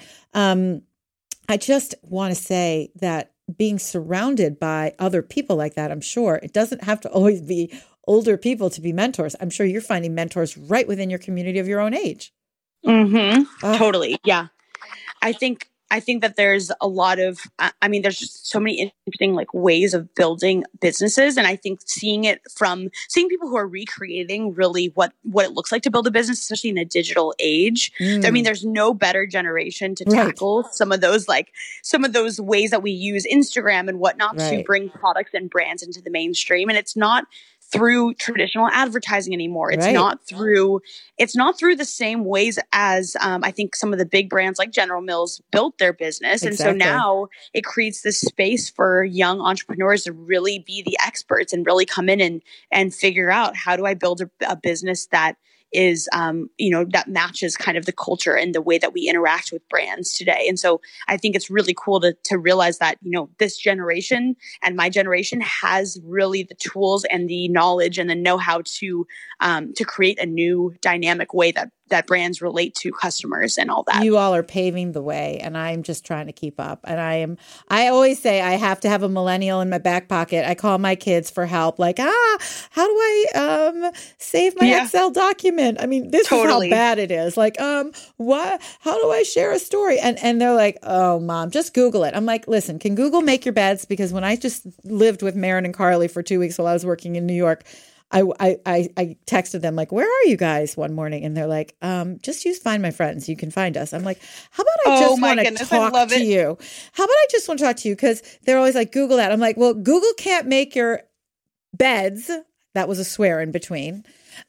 I just want to say that being surrounded by other people like that, I'm sure it doesn't have to always be older people to be mentors. I'm sure you're finding mentors right within your community of your own age. Mm-hmm. Totally. Yeah. I think I think that there's a lot of, I mean, there's just so many interesting like ways of building businesses. And I think seeing people who are recreating really what it looks like to build a business, especially in a digital age. I mean, there's no better generation to tackle some of those ways that we use Instagram and whatnot to bring products and brands into the mainstream. And it's not through traditional advertising anymore. It's not through the same ways as I think some of the big brands like General Mills built their business. And so now it creates this space for young entrepreneurs to really be the experts and really come in and figure out, how do I build a business that is, that matches kind of the culture and the way that we interact with brands today. And so I think it's really cool to realize that, this generation and my generation has really the tools and the knowledge and the know-how to create a new dynamic way that brands relate to customers and all that. You all are paving the way, and I'm just trying to keep up. And I always say I have to have a millennial in my back pocket. I call my kids for help. Like, how do I save my Excel document? I mean, this is how bad it is. Like, how do I share a story? And they're like, oh, Mom, just Google it. I'm like, listen, can Google make your beds? Because when I just lived with Maren and Carly for 2 weeks while I was working in New York, I texted them like, where are you guys one morning? And they're like, just use Find My Friends. You can find us. I'm like, how about I just want to talk to you? How about I just want to talk to you? Because they're always like, Google that. I'm like, well, Google can't make your beds. That was a swear in between.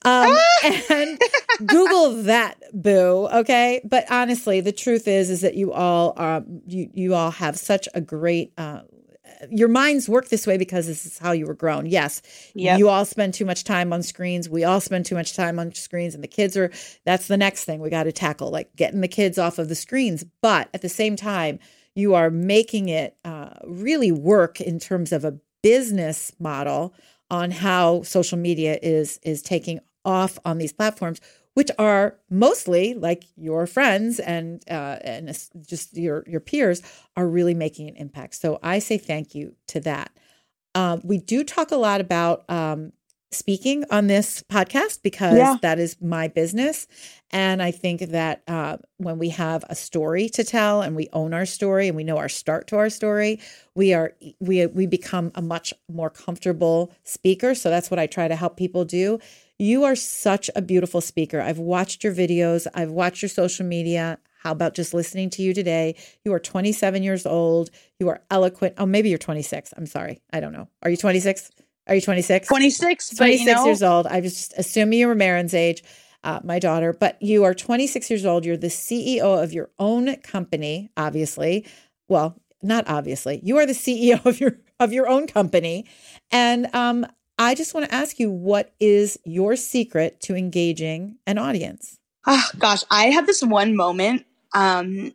And Google that, boo. Okay. But honestly, the truth is that you all you all have such a great, your minds work this way because this is how you were grown. Yes. You all spend too much time on screens. We all spend too much time on screens, and the kids that's the next thing we got to tackle, like getting the kids off of the screens. But at the same time, you are making it really work in terms of a business model on how social media is taking off on these platforms, which are mostly like your friends and just your peers are really making an impact. So I say thank you to that. We do talk a lot about speaking on this podcast because that is my business. And I think that when we have a story to tell and we own our story and we know our start to our story, we become a much more comfortable speaker. So that's what I try to help people do. You are such a beautiful speaker. I've watched your videos. I've watched your social media. How about just listening to you today? You are 27 years old. You are eloquent. Oh, maybe you're 26. I'm sorry. I don't know. Are you 26? Are you 26? 26. 26 years old. I was just assuming you were Maren's age, my daughter. But you are 26 years old. You're the CEO of your own company, obviously. Well, not obviously. You are the CEO of your own company. And I just want to ask you, what is your secret to engaging an audience? Oh, gosh, I had this one moment. And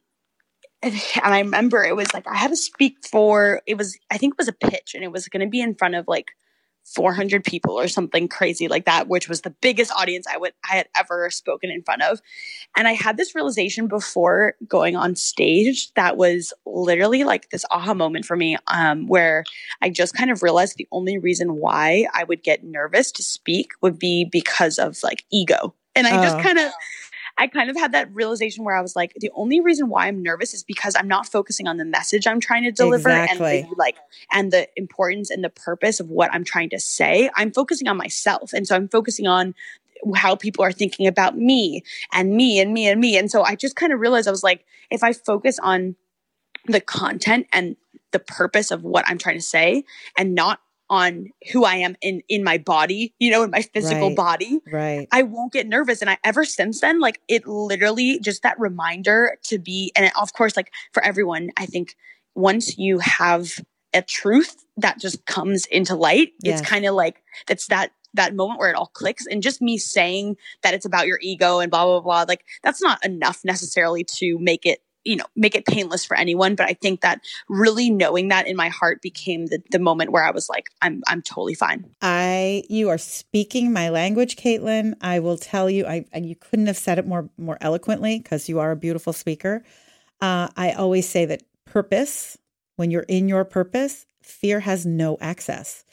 I remember it was like, I had to speak I think it was a pitch, and it was going to be in front of like 400 people or something crazy like that, which was the biggest audience I had ever spoken in front of. And I had this realization before going on stage that was literally like this aha moment for me, where I just kind of realized the only reason why I would get nervous to speak would be because of like ego. And I just kind of had that realization where I was like, the only reason why I'm nervous is because I'm not focusing on the message I'm trying to deliver and the importance and the purpose of what I'm trying to say. I'm focusing on myself. And so I'm focusing on how people are thinking about me and me and me and me. And so I just kind of realized, I was like, if I focus on the content and the purpose of what I'm trying to say and not on who I am in my body, in my physical body, I won't get nervous. And ever since then, like it literally just that reminder to be, and of course, like for everyone, I think once you have a truth that just comes into light, it's kind of like, that's that moment where it all clicks. And just me saying that it's about your ego and blah, blah, blah, like that's not enough necessarily to make it painless for anyone. But I think that really knowing that in my heart became the moment where I was like, I'm totally fine. You are speaking my language, Caitlin. I will tell you, and you couldn't have said it more eloquently because you are a beautiful speaker. I always say that purpose, when you're in your purpose, fear has no access.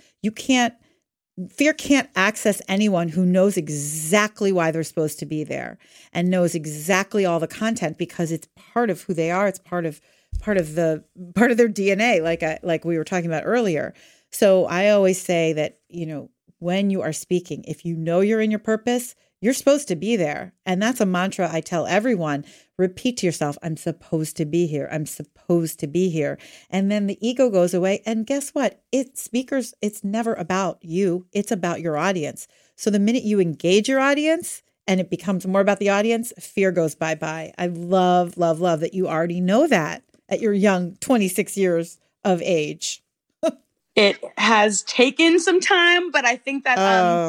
Fear can't access anyone who knows exactly why they're supposed to be there and knows exactly all the content because it's part of who they are. It's part of part of their DNA, like we were talking about earlier. So I always say that, when you are speaking, if you know you're in your purpose, you're supposed to be there. And that's a mantra I tell everyone. Repeat to yourself, I'm supposed to be here. I'm supposed to be here. And then the ego goes away. And guess what? It's never about you. It's about your audience. So the minute you engage your audience and it becomes more about the audience, fear goes bye-bye. I love, love, love that you already know that at your young 26 years of age. It has taken some time, but I think that,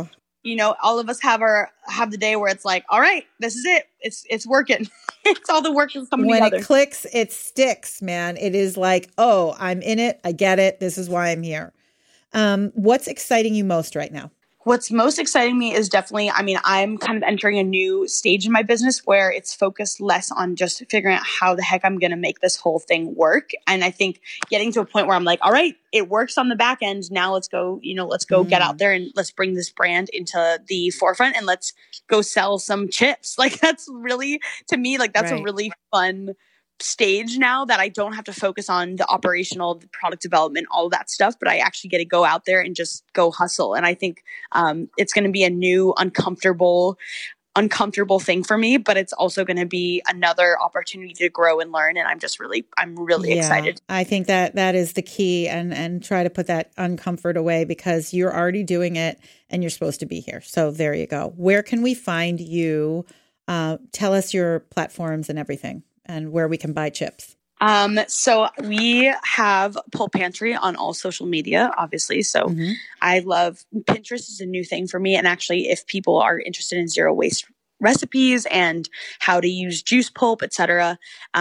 all of us have the day where it's like, all right, this is it. It's working. It's all the work is coming together. When it clicks, it sticks, man. It is like, oh, I'm in it. I get it. This is why I'm here. What's exciting you most right now? What's most exciting me is definitely, I'm kind of entering a new stage in my business where it's focused less on just figuring out how the heck I'm going to make this whole thing work. And I think getting to a point where I'm like, all right, it works on the back end. Now let's go, get out there and let's bring this brand into the forefront and let's go sell some chips. Like that's really, to me, like that's a really fun stage now that I don't have to focus on the operational, the product development, all of that stuff, but I actually get to go out there and just go hustle. And I think it's going to be a new uncomfortable thing for me, but it's also going to be another opportunity to grow and learn. And I'm really excited. I think that is the key, and try to put that uncomfort away because you're already doing it and you're supposed to be here. So there you go. Where can we find you? Tell us your platforms and everything, and where we can buy chips. So we have Pulp Pantry on all social media, obviously. So I love Pinterest is a new thing for me. And actually, if people are interested in zero waste recipes and how to use juice pulp, etc.,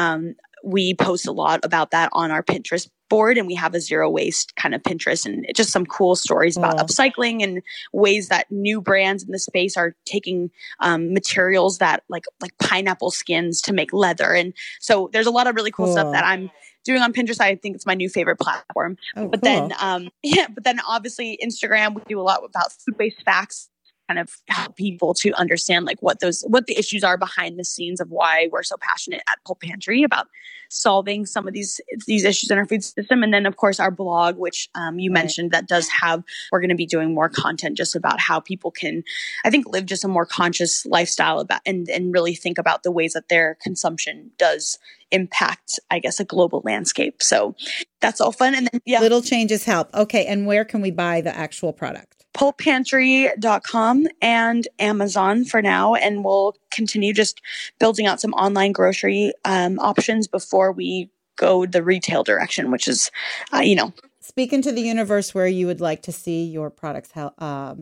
we post a lot about that on our Pinterest board, and we have a zero waste kind of Pinterest, and it's just some cool stories about upcycling and ways that new brands in the space are taking materials that like pineapple skins to make leather. And so there's a lot of really cool stuff that I'm doing on Pinterest. I think it's my new favorite platform. But then obviously Instagram, we do a lot about food-based facts, kind of help people to understand like what the issues are behind the scenes of why we're so passionate at Pulp Pantry about solving some of these issues in our food system. And then of course our blog, which you mentioned, that does have, we're going to be doing more content just about how people can, I think, live just a more conscious lifestyle about and really think about the ways that their consumption does impact, I guess, a global landscape. So that's all fun. And then, little changes help. Okay. And where can we buy the actual product? pulppantry.com and Amazon for now. And we'll continue just building out some online grocery options before we go the retail direction, which is, Speak into the universe where you would like to see your products sold.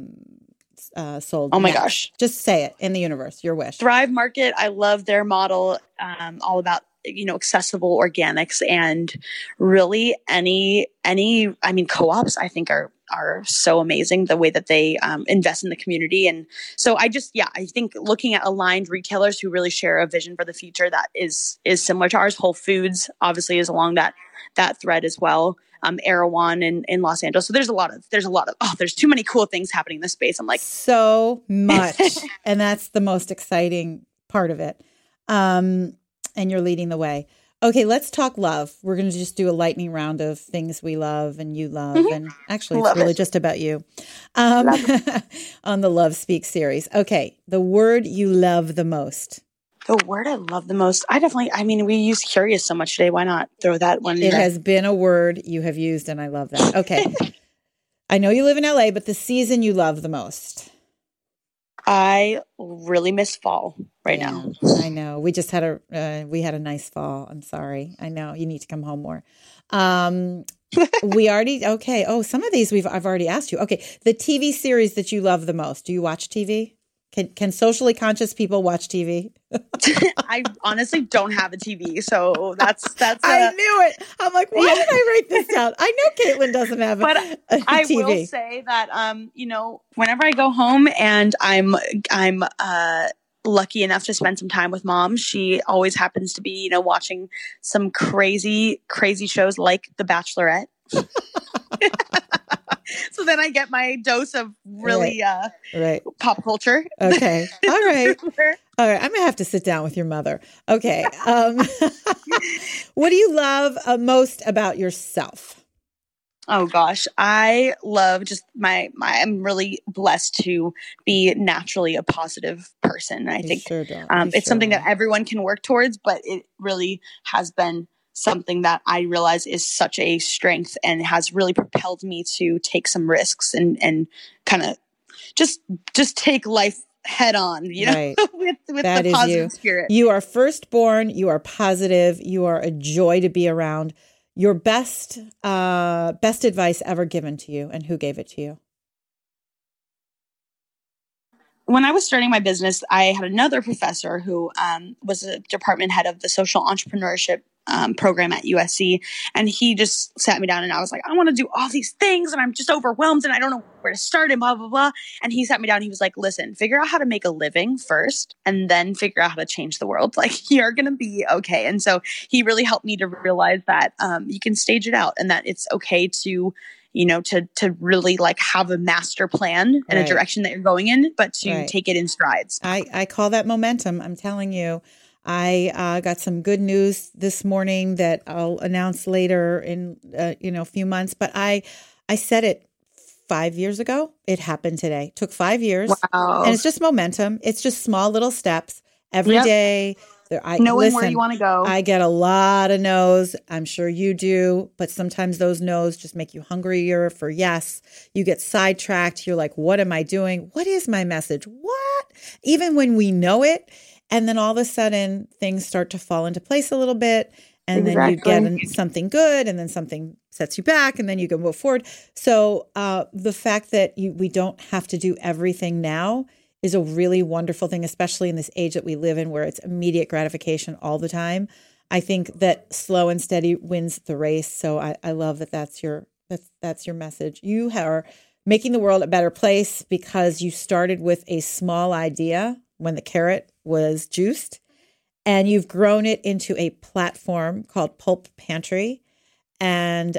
Oh my gosh. Just say it in the universe, your wish. Thrive Market. I love their model, all about accessible organics, and really any co-ops I think are so amazing, the way that they invest in the community. And so I think looking at aligned retailers who really share a vision for the future that is similar to ours. Whole Foods obviously is along that thread as well. Erewhon in Los Angeles. So there's too many cool things happening in this space. I'm like, so much. And that's the most exciting part of it. And you're leading the way. Okay, let's talk love. We're going to just do a lightning round of things we love and you love. And actually, it's really just about you on the Love Speak series. Okay, the word you love the most. The word I love the most. We use curious so much today. Why not throw that one in It there? has been a word you have used, and I love that. Okay. I know you live in LA, but the season you love the most. I really miss fall now. I know. We just had a nice fall. I'm sorry. I know you need to come home more. We already, okay. Oh, some of these I've already asked you. Okay. The TV series that you love the most. Do you watch TV? Can socially conscious people watch TV? I honestly don't have a TV, so that's. I knew it. I'm like, why did I write this down? I know Caitlin doesn't have a TV. I will say that, whenever I go home and I'm lucky enough to spend some time with mom, she always happens to be, watching some crazy, crazy shows like The Bachelorette. So then I get my dose of really right. pop culture. Okay. All right. All right. I'm going to have to sit down with your mother. Okay. What do you love most about yourself? Oh gosh, I love just I'm really blessed to be naturally a positive person. I think it's something that everyone can work towards, but it really has been something that I realize is such a strength and has really propelled me to take some risks and kind of just take life head on, right. with the positive spirit. You are firstborn, you are positive, you are a joy to be around. Your best advice ever given to you, and who gave it to you? When I was starting my business, I had another professor who was a department head of the social entrepreneurship program at USC. And he just sat me down and I was like, I want to do all these things and I'm just overwhelmed and I don't know where to start and blah, blah, blah. And he sat me down and he was like, listen, figure out how to make a living first and then figure out how to change the world. Like, you're going to be okay. And so he really helped me to realize that you can stage it out and that it's okay to to really like have a master plan and a direction that you're going in, but to take it in strides. I call that momentum. I'm telling you. I got some good news this morning that I'll announce later in a few months. But I said it 5 years ago. It happened today. Took 5 years. Wow. And it's just momentum. It's just small little steps every day. Knowing where you want to go. I get a lot of no's. I'm sure you do. But sometimes those no's just make you hungrier for yes. You get sidetracked. You're like, what am I doing? What is my message? What? Even when we know it. And then all of a sudden things start to fall into place a little bit. And then you get something good and then something sets you back and then you can move forward. So the fact that we don't have to do everything now is a really wonderful thing, especially in this age that we live in where it's immediate gratification all the time. I think that slow and steady wins the race. So I love that that's your message. You are making the world a better place because you started with a small idea when the carrot was juiced, and you've grown it into a platform called Pulp Pantry. And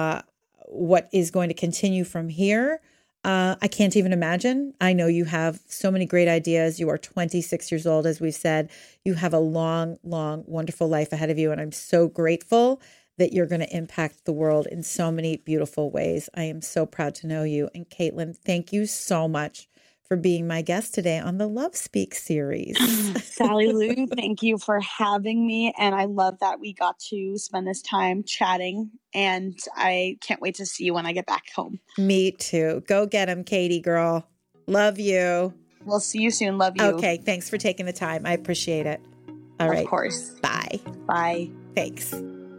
what is going to continue from here, I can't even imagine. I know you have so many great ideas. You are 26 years old, as we've said. You have a long, long, wonderful life ahead of you. And I'm so grateful that you're going to impact the world in so many beautiful ways. I am so proud to know you. And Caitlin, thank you so much for being my guest today on the Love Speak series. Sally Lou, thank you for having me. And I love that we got to spend this time chatting. And I can't wait to see you when I get back home. Me too. Go get him, Katie girl. Love you. We'll see you soon. Love you. Okay. Thanks for taking the time. I appreciate it. All right. Of course. Bye. Bye. Thanks.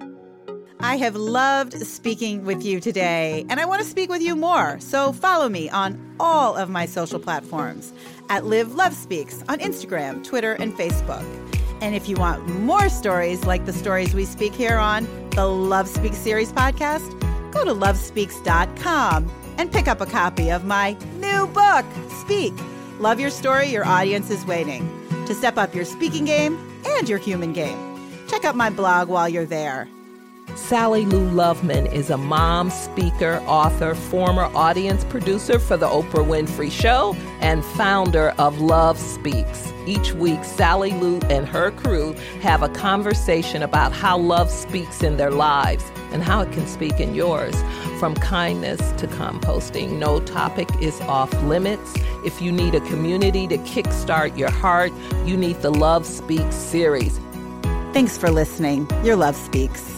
I have loved speaking with you today, and I want to speak with you more. So follow me on all of my social platforms at Live Love Speaks on Instagram, Twitter, and Facebook. And if you want more stories like the stories we speak here on the Love Speaks series podcast, go to lovespeaks.com and pick up a copy of my new book, Speak. Love your story, your audience is waiting. To step up your speaking game and your human game. Check out my blog while you're there. Sally Lou Loveman is a mom, speaker, author, former audience producer for The Oprah Winfrey Show, and founder of Love Speaks. Each week, Sally Lou and her crew have a conversation about how love speaks in their lives and how it can speak in yours. From kindness to composting, no topic is off limits. If you need a community to kickstart your heart, you need the Love Speaks series. Thanks for listening. Your Love Speaks.